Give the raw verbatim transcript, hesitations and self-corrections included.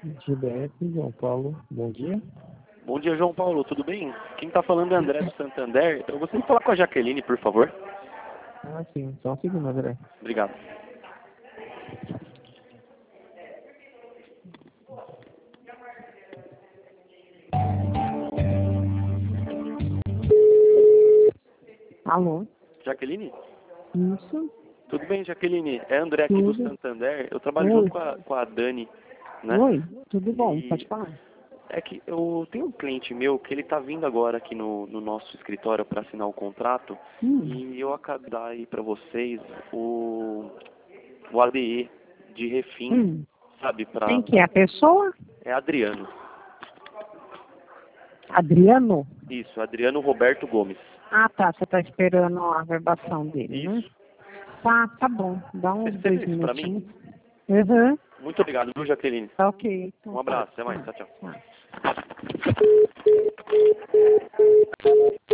G B F, João Paulo, bom dia. Bom dia, João Paulo, tudo bem? Quem está falando é André do Santander. Eu gostaria de falar com a Jaqueline, por favor. Ah, sim, só um segundo, André. Obrigado. Alô? Jaqueline? Isso? Tudo bem, Jaqueline? É André aqui do Tudo. Santander. Eu trabalho Oi. junto com a, com a Dani, né? Oi, tudo bom? E Pode falar. é que eu tenho um cliente meu que ele está vindo agora aqui no, no nosso escritório para assinar o contrato Hum. e eu acabo de dar aí para vocês o, o A D E de refim, Hum. sabe? Pra, Quem que é a pessoa? é Adriano. Adriano? Isso, Adriano Roberto Gomes. Ah, tá. Você tá esperando a verbação dele, né? Isso. Tá, tá bom. Dá Você uns fez dois isso pra minutinhos. mim? Uhum. Muito obrigado, viu, Jaqueline? Tá ok. Então Um abraço, tá. até mais, tchau, tchau. Tá.